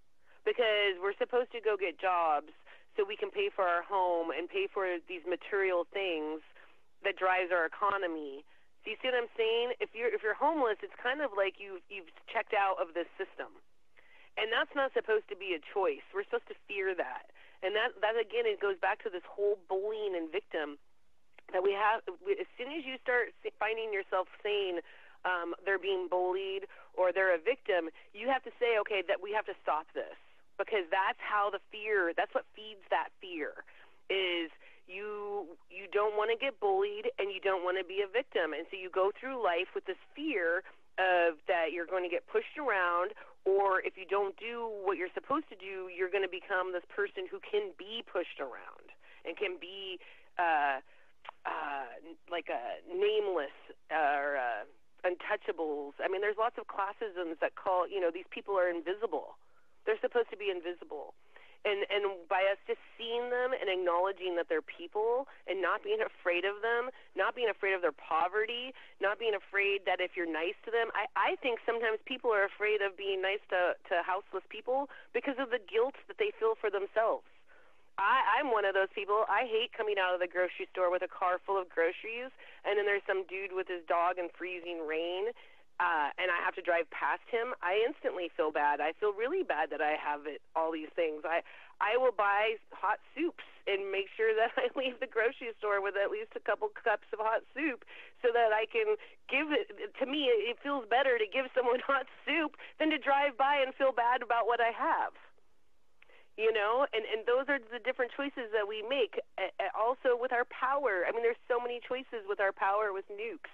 C: because we're supposed to go get jobs so we can pay for our home and pay for these material things that drives our economy. Do you see what I'm saying? If you're if you're homeless, it's kind of like you've you've checked out of this system, and that's not supposed to be a choice. We're supposed to fear that, and that that again, it goes back to this whole bullying and victim that we have. As soon as you start finding yourself saying um, they're being bullied or they're a victim, you have to say, okay, that we have to stop this, because that's how the fear. That's what feeds that fear. Is you you don't want to get bullied and you don't want to be a victim, and so you go through life with this fear of that you're going to get pushed around, or if you don't do what you're supposed to do, you're going to become this person who can be pushed around and can be uh, uh, like a nameless or uh, untouchables. I mean, there's lots of classisms that call, you know, these people are invisible. They're supposed to be invisible. And and by us just seeing them and acknowledging that they're people and not being afraid of them, not being afraid of their poverty, not being afraid that if you're nice to them, I, I think sometimes people are afraid of being nice to, to houseless people because of the guilt that they feel for themselves. I, I'm one of those people. I hate coming out of the grocery store with a car full of groceries, and then there's some dude with his dog in freezing rain, Uh, and I have to drive past him. I instantly feel bad. I feel really bad that I have it, all these things. I I will buy hot soups and make sure that I leave the grocery store with at least a couple cups of hot soup so that I can give it. To me, it feels better to give someone hot soup than to drive by and feel bad about what I have. You know, and, and those are the different choices that we make. Also with our power. I mean, there's so many choices with our power with nukes.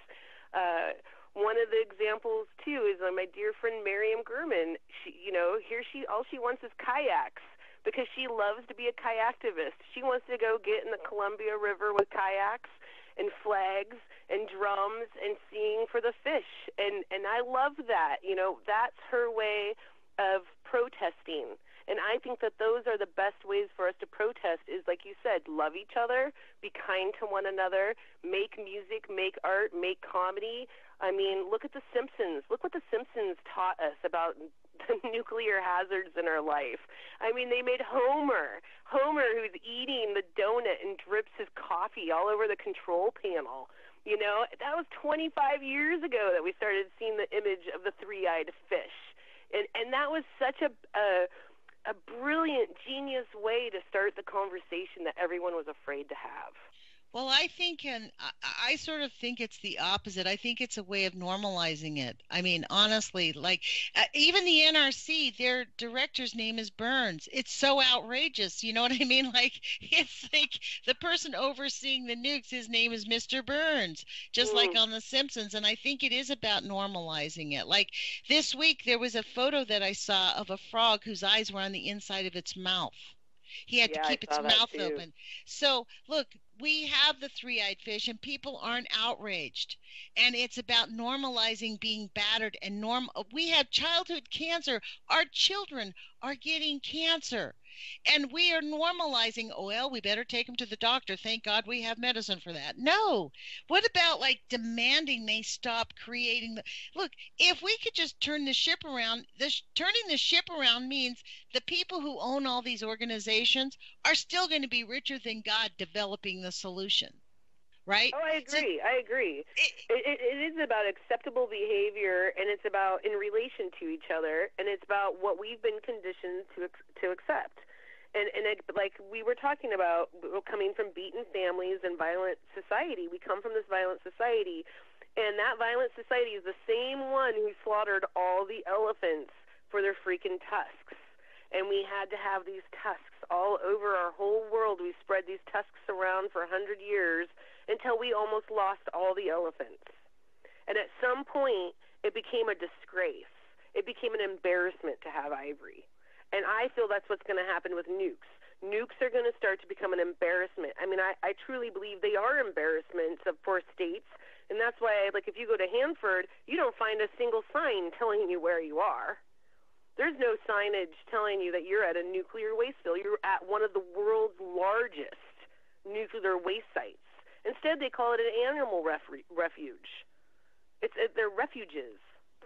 C: Uh One of the examples, too, is uh, my dear friend Miriam Gurman. She, you know, here she, all she wants is kayaks because she loves to be a kayaktivist. She wants to go get in the Columbia River with kayaks and flags and drums and sing for the fish. And, and I love that. You know, that's her way of protesting. And I think that those are the best ways for us to protest is, like you said, love each other, be kind to one another, make music, make art, make comedy. I mean, look at The Simpsons. Look what The Simpsons taught us about the nuclear hazards in our life. I mean, they made Homer, Homer who's eating the donut and drips his coffee all over the control panel. You know, that was twenty-five years ago that we started seeing the image of the three-eyed fish. And and that was such a... a a brilliant, genius way to start the conversation that everyone was afraid to have.
B: Well, I think, and I, I sort of think it's the opposite. I think it's a way of normalizing it. I mean, honestly, like uh, even the N R C, their director's name is Burns. It's so outrageous. You know what I mean? Like, it's like the person overseeing the nukes, his name is Mister Burns, just mm. like on The Simpsons. And I think it is about normalizing it. Like this week, there was a photo that I saw of a frog whose eyes were on the inside of its mouth. He had
C: yeah,
B: to keep its mouth
C: too.
B: open. So, look, we have the three-eyed fish, and people aren't outraged. And it's about normalizing being battered. And norm. We have childhood cancer. Our children are getting cancer. And we are normalizing, oh, well, we better take them to the doctor. Thank God we have medicine for that. No. What about, like, demanding they stop creating the... Look, if we could just turn the ship around, this, turning the ship around means the people who own all these organizations are still going to be richer than God developing the solution. Right?
C: Oh, I agree. So, I agree. It, it, it is about acceptable behavior, and it's about in relation to each other, and it's about what we've been conditioned to to accept. And and it, like we were talking about, coming from beaten families and violent society, we come from this violent society, and that violent society is the same one who slaughtered all the elephants for their freaking tusks. And we had to have these tusks all over our whole world. We spread these tusks around for a hundred years until we almost lost all the elephants. And at some point, it became a disgrace. It became an embarrassment to have ivory. And I feel that's what's going to happen with nukes. Nukes are going to start to become an embarrassment. I mean, I, I truly believe they are embarrassments of, for states. And that's why, like, if you go to Hanford, you don't find a single sign telling you where you are. There's no signage telling you that you're at a nuclear waste field. You're at one of the world's largest nuclear waste sites. Instead, they call it an animal refu- refuge. It's it, they're refuges.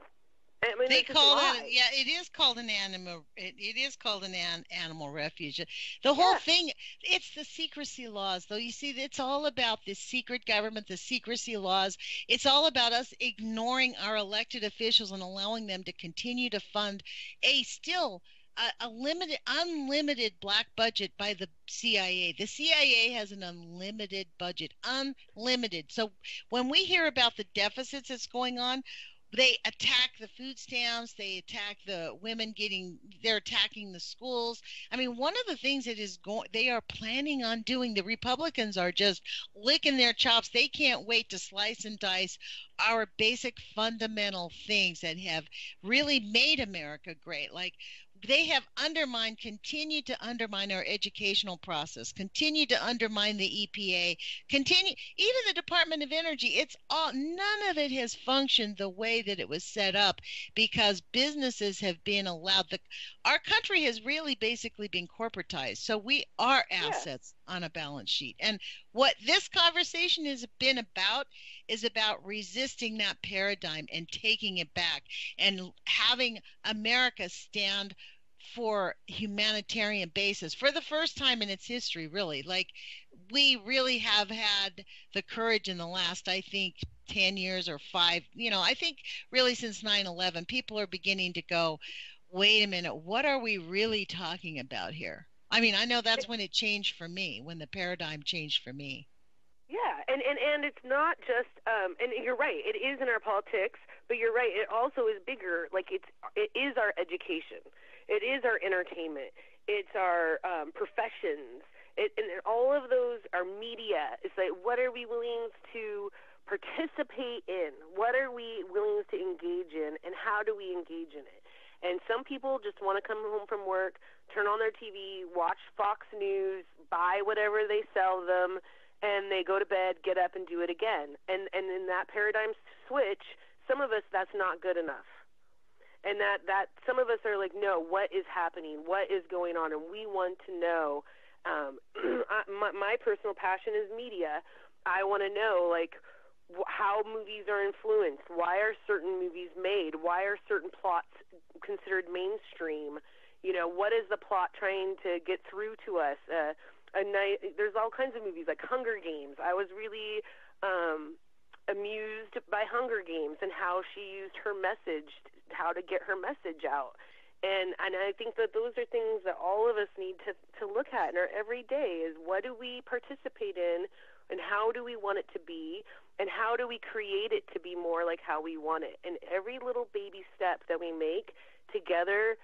C: I mean,
B: they call it, yeah, it is called an animal. It, it is called an, an animal refuge. The whole yeah. thing, it's the secrecy laws, though. You see, it's all about the secret government, the secrecy laws. It's all about us ignoring our elected officials and allowing them to continue to fund a still a, a limited, unlimited black budget by the C I A. The C I A has an unlimited budget, unlimited. So when we hear about the deficits that's going on, they attack the food stamps. They attack the women getting, they're attacking the schools. I mean, one of the things that is going, they are planning on doing, the Republicans are just licking their chops. They can't wait to slice and dice our basic fundamental things that have really made America great. Like, they have undermined, continued to undermine our educational process, continue to undermine the E P A, continue, even the Department of Energy. It's all, none of it has functioned the way that it was set up because businesses have been allowed. The, our country has really basically been corporatized. So we are assets yeah. on a balance sheet. And what this conversation has been about is about resisting that paradigm and taking it back and having America stand for humanitarian basis for the first time in its history, really. Like, we really have had the courage in the last, I think, ten years or five, you know, I think really since nine eleven, people are beginning to go, wait a minute, what are we really talking about here? I mean, I know that's when it changed for me, when the paradigm changed for me.
C: Yeah, and, and, and it's not just, um, and you're right, it is in our politics, but you're right, it also is bigger, like it's, it is our education. It is our entertainment. It's our um, professions. It, and all of those are media. It's like, what are we willing to participate in? What are we willing to engage in? And how do we engage in it? And some people just want to come home from work, turn on their T V, watch Fox News, buy whatever they sell them, and they go to bed, get up, and do it again. And, and in that paradigm switch, some of us, that's not good enough. And that, that some of us are like, no, what is happening? What is going on? And we want to know. Um, my, my personal passion is media. I want to know, like, wh- how movies are influenced. Why are certain movies made? Why are certain plots considered mainstream? You know, what is the plot trying to get through to us? Uh, a night, there's all kinds of movies, like Hunger Games. I was really um, amused by Hunger Games and how she used her message, how to get her message out. And and I think that those are things that all of us need to, to look at in our everyday is what do we participate in and how do we want it to be and how do we create it to be more like how we want it. And every little baby step that we make together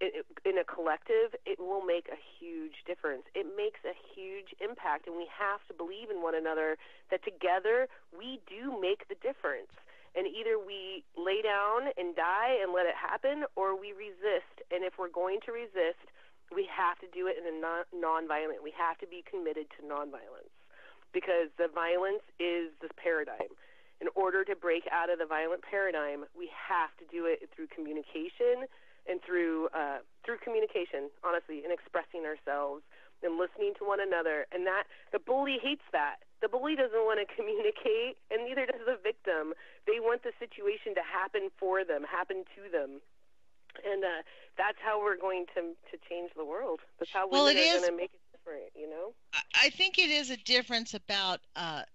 C: in a collective, it will make a huge difference. It makes a huge impact, and we have to believe in one another that together we do make the difference. And either we lay down and die and let it happen, or we resist. And if we're going to resist, we have to do it in a non- nonviolent. We have to be committed to nonviolence because the violence is the paradigm. In order to break out of the violent paradigm, we have to do it through communication and through uh, through communication, honestly, and expressing ourselves and listening to one another. And that the bully hates that. The bully doesn't want to communicate, and neither does the victim. They want the situation to happen for them, happen to them. And uh, that's how we're going to to change the world. That's how
B: well,
C: women
B: it
C: are
B: is,
C: going to make it different, you know?
B: I think it is a difference about uh,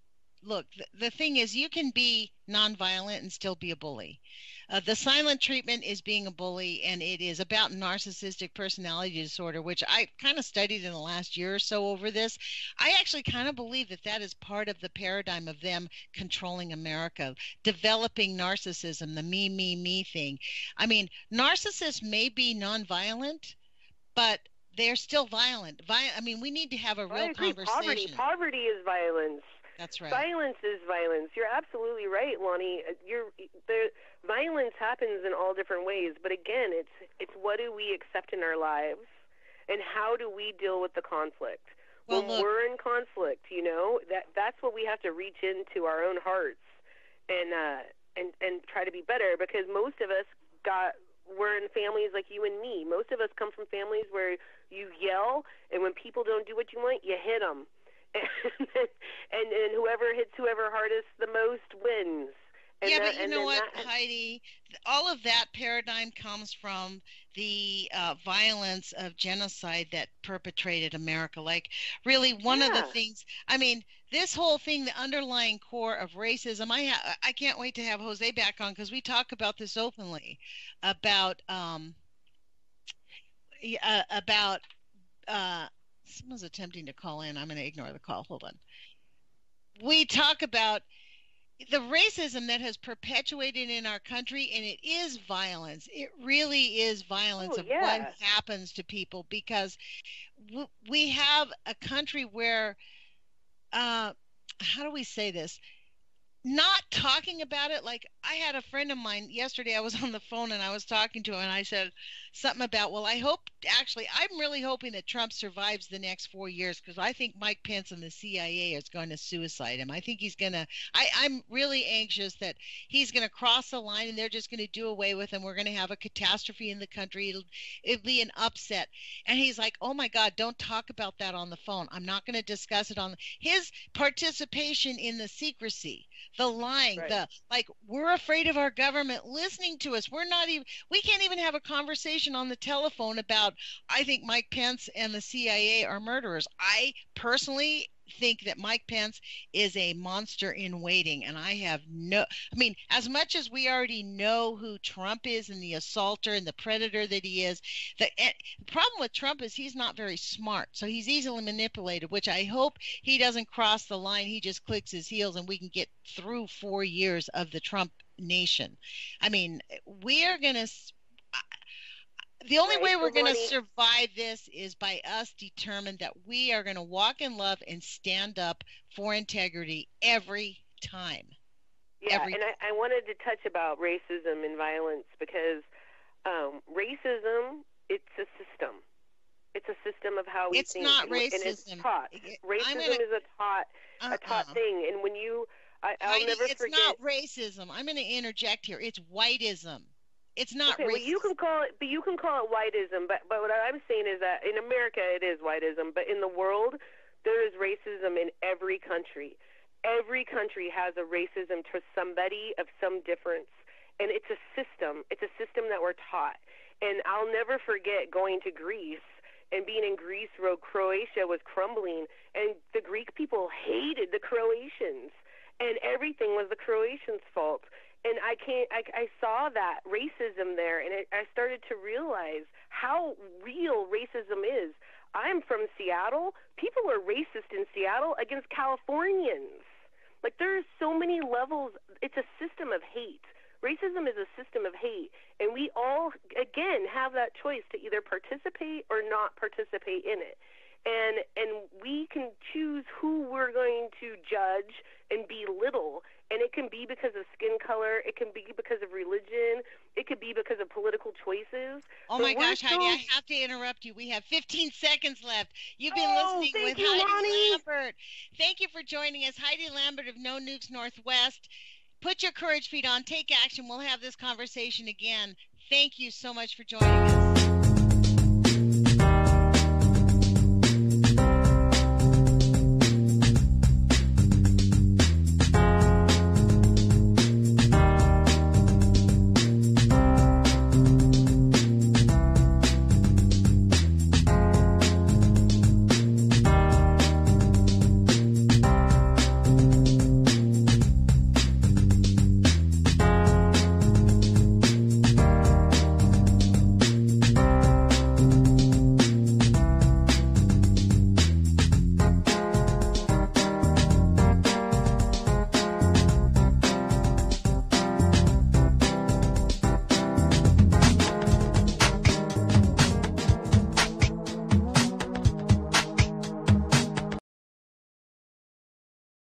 B: look, the, the thing is, you can be nonviolent and still be a bully. Uh, the silent treatment is being a bully, and it is about narcissistic personality disorder, which I kind of studied in the last year or so over this. I actually kind of believe that that is part of the paradigm of them controlling America, developing narcissism, the me, me, me thing. I mean, narcissists may be nonviolent, but they're still violent. Vi- I mean, we need to have a real conversation.
C: Poverty, poverty is violence.
B: That's right.
C: Violence is violence. You're absolutely right, Lonnie. You're, the violence happens in all different ways, but again, it's it's what do we accept in our lives, and how do we deal with the conflict?
B: Well,
C: when
B: look,
C: we're in conflict, you know, that that's what we have to reach into our own hearts and uh, and and try to be better, because most of us got we're in families like you and me. Most of us come from families where you yell, and when people don't do what you want, you hit them. And, and and whoever hits whoever hardest the most wins. And
B: yeah,
C: that,
B: but you
C: and
B: know what,
C: that,
B: Heidi? All of that paradigm comes from the uh, violence of genocide that perpetrated America. Like, really, one
C: yeah.
B: of the things, I mean, this whole thing, the underlying core of racism, I, ha- I can't wait to have Jose back on, because we talk about this openly, about, um, uh, about, uh, someone's attempting to call in. I'm going to ignore the call. Hold on. We talk about the racism that has perpetuated in our country, and it is violence. It really is violence
C: oh,
B: of
C: yeah.
B: what happens to people, because w- we have a country where, uh, how do we say this? Not talking about it. Like, I had a friend of mine yesterday, I was on the phone and I was talking to him, and I said something about, well, I hope, actually, I'm really hoping that Trump survives the next four years, because I think Mike Pence and the C I A is going to suicide him. I think he's going to, I'm really anxious that he's going to cross the line and they're just going to do away with him. We're going to have a catastrophe in the country. It'll, it'll be an upset. And he's like, oh my God, don't talk about that on the phone. I'm not going to discuss it on his participation in the secrecy. The lying,
C: right.
B: the like, we're afraid of our government listening to us. We're not even, we can't even have a conversation on the telephone about, I think Mike Pence and the C I A are murderers. I personally think that Mike Pence is a monster in waiting, and I have no, I mean, as much as we already know who Trump is and the assaulter and the predator that he is, the, the problem with Trump is he's not very smart, so he's easily manipulated, which I hope he doesn't cross the line. He just clicks his heels and we can get through four years of the Trump nation. I mean, we are going to, the only
C: right,
B: way we're
C: so
B: going to
C: Lonnie,
B: survive this is by us determined that we are going to walk in love and stand up for integrity every time.
C: Yeah,
B: every
C: and I, I wanted to touch about racism and violence, because um, racism, it's a system. It's a system of how we
B: it's
C: think.
B: not
C: and,
B: racism.
C: And it's taught. Racism
B: gonna,
C: is a taught,
B: uh-uh.
C: a taught thing. And when you, I, I'll
B: Heidi,
C: never
B: it's
C: forget.
B: not racism. I'm going to interject here. It's whiteism. It's not
C: okay,
B: racism.
C: well, you can call it, but you can call it whiteism. But but what I'm saying is that in America it is whiteism, but in the world there is racism in every country. Every country has a racism to somebody of some difference, and it's a system. It's a system that we're taught. And I'll never forget going to Greece and being in Greece where Croatia was crumbling, and the Greek people hated the Croatians, and everything was the Croatians' fault. And I can't. I, I saw that racism there, and it, I started to realize how real racism is. I'm from Seattle. People are racist in Seattle against Californians. Like, there are so many levels. It's a system of hate. Racism is a system of hate, and we all, again, have that choice to either participate or not participate in it. And and we can choose who we're going to judge and belittle. And it can be because of skin color. It can be because of religion. It could be because of political choices.
B: Oh, my gosh, still... Heidi, I have to interrupt you. We have fifteen seconds left. You've been
C: oh,
B: listening with
C: you,
B: Heidi
C: Lonnie.
B: Lambert. Thank you for joining us. Heidi Lambert of No Nukes Northwest. Put your courage feet on. Take action. We'll have this conversation again. Thank you so much for joining us.